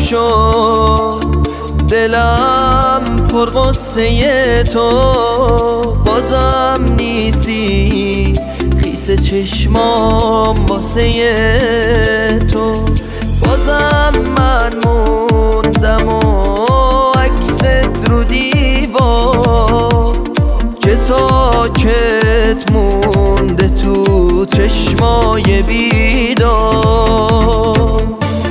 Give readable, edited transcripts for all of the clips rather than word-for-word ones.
شد دلم پر غصه تو، بازم نیستی خیس چشمام واسه تو. بازم من موندم و عکست رو دیوار که ساکت مونده تو چشمای بیدار.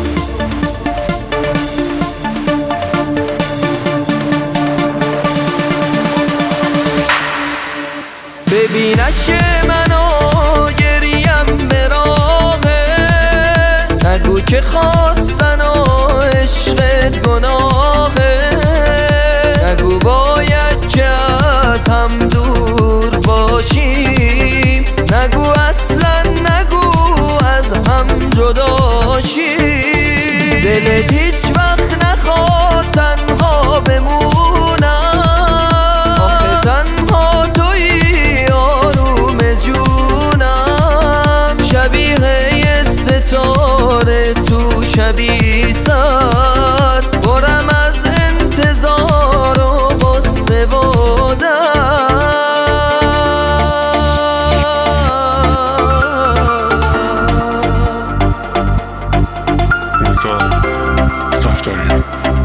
ببین اشک منو گریم به راهه، نگو که خواستن و عشقت گناهه، نگو باید که از هم دور باشیم، نگو اصلا نگو از هم جدا شیم. دلت هیچ وقت نخواد تنها بمونم، آخه تنها تویی آروم جونم، شبیه یه ستاره تو شبی سر، برم از انتظار و غصه و صفداری.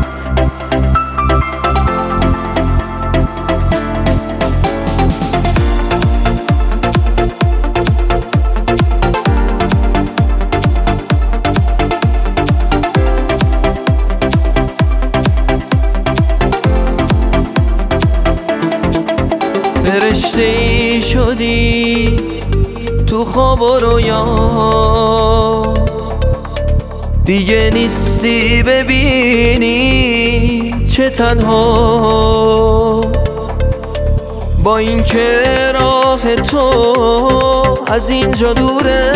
فرشته ای شدی تو خواب و رویا، دیگه نیستی ببینی چه تنها. با این که راه تو از اینجا دوره،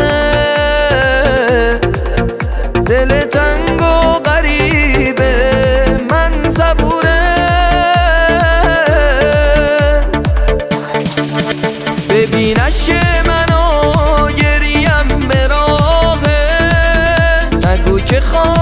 دل تنگ و غریبه من صبوره. ببین اشک منو گریم به راهه، نگو که